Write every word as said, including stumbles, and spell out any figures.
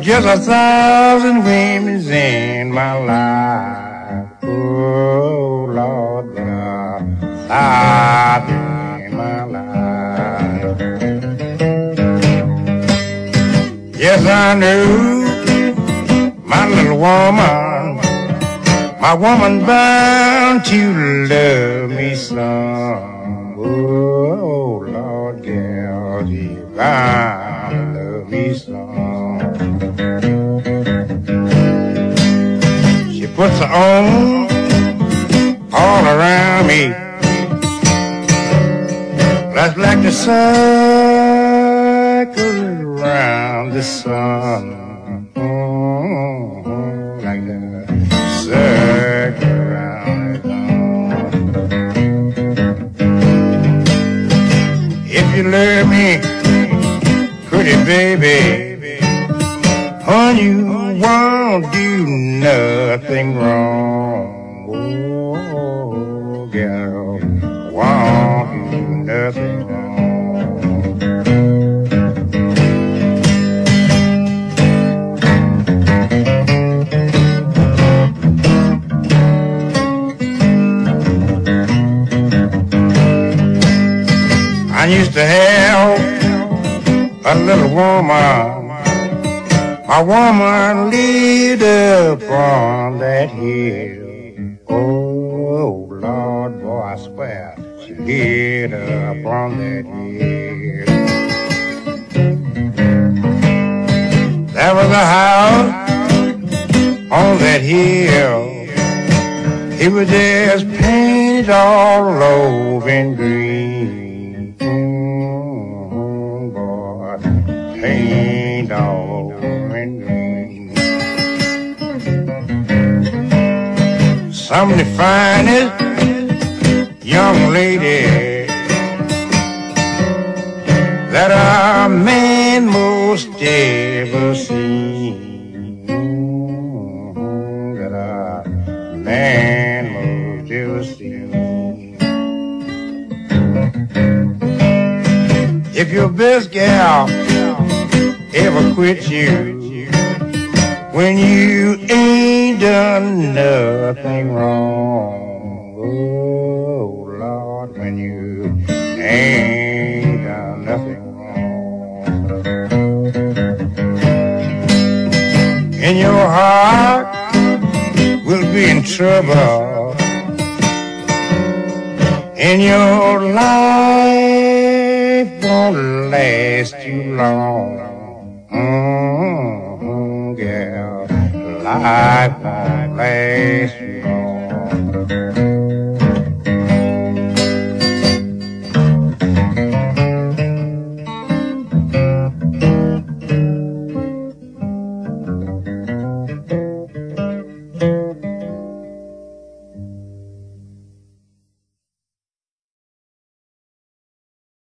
just a thousand women's in my life. Oh, Lord, a thousand in my life. Yes, I knew my little woman, my woman bound to love me some. Oh, Lord, girl, she bound to love me some. She puts her arm all around me, that's like the circle around the sun. Mm-hmm, like the circle around the sun. If you love me, pretty baby, oh, you won't do nothing wrong. Oh, girl, won't do nothing wrong. I used to have a little woman. My woman lived up on that hill. Oh, Lord, boy, I swear, she lived up on that hill. There was a house on that hill. It was just painted all over in green. Mm-hmm, boy, painted all over in green. Some of the finest young lady that a man most ever seen. Mm-hmm, that a man most ever seen. If your best gal ever quit you when you ain't done nothing wrong, oh Lord, when you ain't done nothing wrong, and your heart will be in trouble, and your life won't last too long. Mm-hmm, girl, life won't last too long.